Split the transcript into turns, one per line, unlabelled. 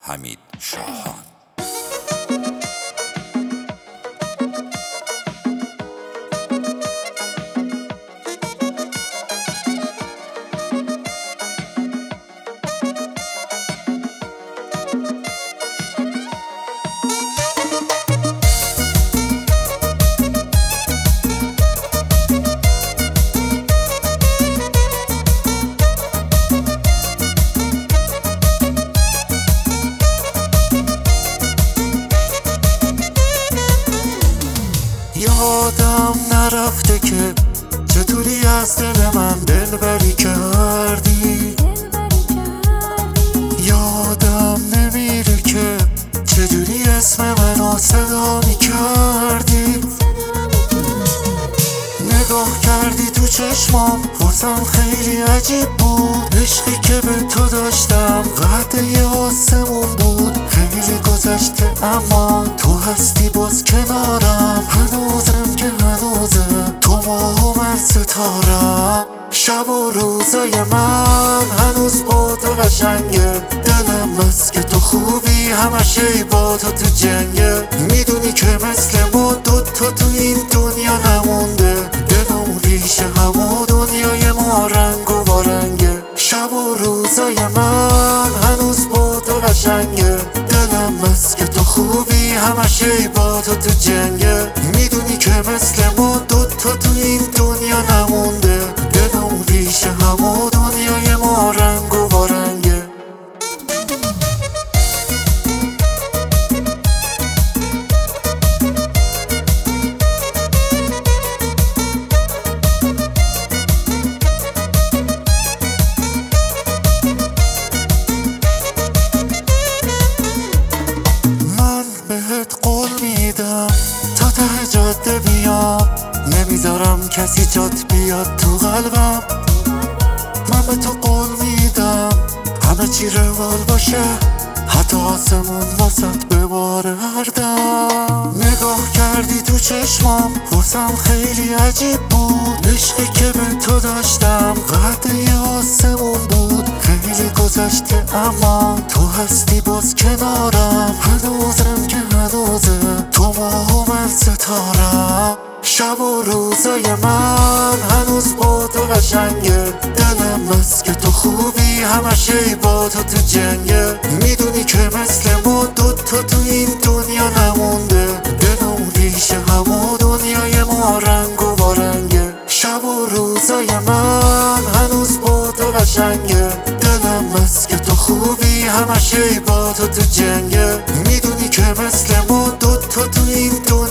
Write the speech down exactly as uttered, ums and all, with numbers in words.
حمید شاهان.
یادم نرفته که چطوری از دل من دلبری کردی، یادم نمیره که چجوری اسم منو صدا میکردی. نگاه کردی تو چشمام واسم خیلی عجیب بود، عشقی که به تو داشتم قد آسمون بود. خیلی گذشته اما تو هستی باز کنارم، هنوزم که هنوزم تو ماه و من ستارم. شب و روزای من هنوز با تو قشنگه، دلم بس که تو خوبی همش ای با تو تو جنگه. میدونی که مثل ما دوتا تو این دنیا نمونده، دلم ریشه همه دنیای ما رنگ و وارنگه. شب و روزای من هنوز با تو قشنگه، دلم بس که تو خوبی همش ای با تو تو جنگه. میدونی که مثل ما دوتا تو این دنیا نمونده، دلم ریشه همه دنیای ما رنگ و وارنگه. بهت قول میدم تا ته جاده بیام، نمیذارم کسی جات بیاد تو قلبم. من به تو قول میدم همه چی روال باشه، حتی آسمون واسط بباره هردم. نگاه کردی تو چشمام واسم خیلی عجیب بود، عشقی که به تو داشتم قد آسمون بود. خیلی گذشته اما تو هستی باز کنارم، هنوزم که هنوزم تو ماه و من ستارم. شب و روزای من هنوز با تو قشنگه، دلم بس که تو خوبی همش ای با تو تو جنگه. میدونی که مثل ما دوتا تو این دنیا نمونده، دلم ریشه همه دنیای ما رنگ و وارنگه. شب و روزای من هنوز با تو قشنگه، دلم بس که تو خوبی همش ای با تو تو جنگه. میدونی که مثل ما دوتا تو این دنیا